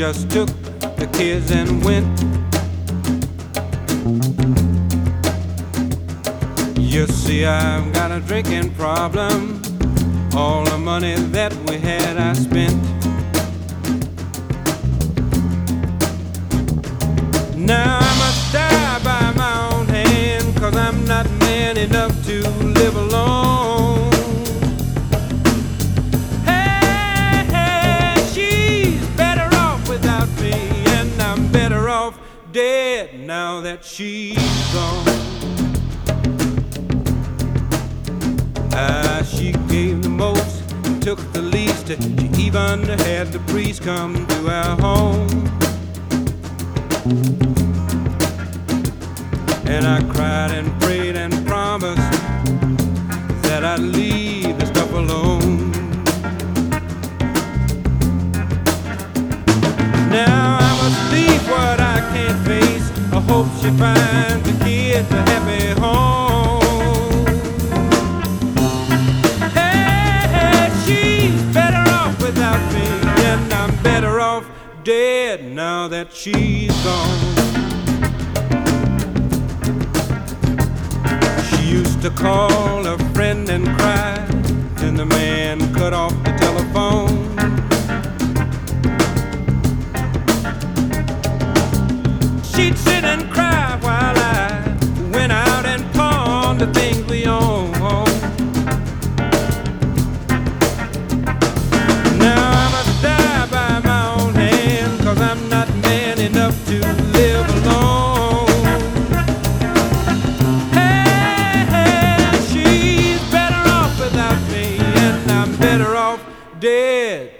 just took the kids and went. You see, I've got a drinking problem. All the money that we had I spent. Now I must die by my own hand, 'cause I'm not man enough to live alone. Hey, hey, she's better off without me, and I'm better off dead now that she's gone. She gave the most, took the least. She even had the priest come to our home. And I cried and prayed and promised that I'd leave the stuff alone. Now I must leave what I can't face. I hope she finds the kids a happy home. Dead now that she's gone. She used to call a friend and cry, and the man cut off the telephone. She'd sit and cry while I went out and pawned the things we own. To live alone. Hey, hey, she's better off without me, and I'm better off dead